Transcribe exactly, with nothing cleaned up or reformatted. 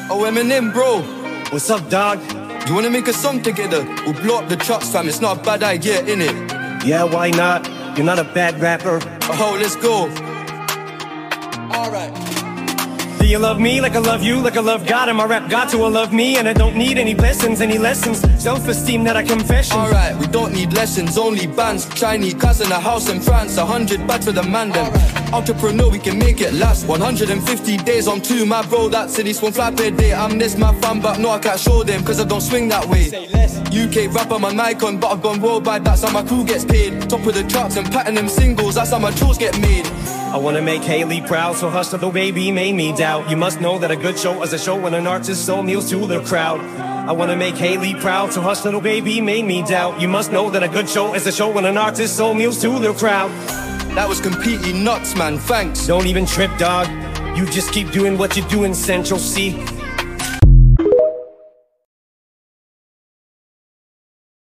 Oh, Eminem, bro. What's up, dog? You wanna make a song together? We'll blow up the trucks, fam. It's not a bad idea, innit? Yeah, why not? You're not a bad rapper. Oh, let's go. Alright. Do you love me like I love you, like I love God? And my rap got to I love me, and I don't need any lessons, any lessons. Self-esteem, not a confession. Alright, we don't need lessons, only bands. Chinese cars in a house in France, a hundred baht for the man them. Right. Entrepreneur, we can make it last. One hundred fifty days on two, my bro, that's it. He's one fly per day. I'm this, my fan, but no, I can't show them, cause I don't swing that way. U K rapper, my Nikon, but I've gone worldwide, that's how my crew gets paid. Top of the charts and platinum singles, that's how my chills get made. I wanna make Haley proud, so hustle the baby made me doubt. You must know that a good show is a show when an artist sold meals to the crowd. I wanna make Haley proud, so hustle the baby made me doubt. You must know that a good show is a show when an artist sold meals to the crowd. That was completely nuts, man, thanks. Don't even trip, dog. You just keep doing what you do in Central C.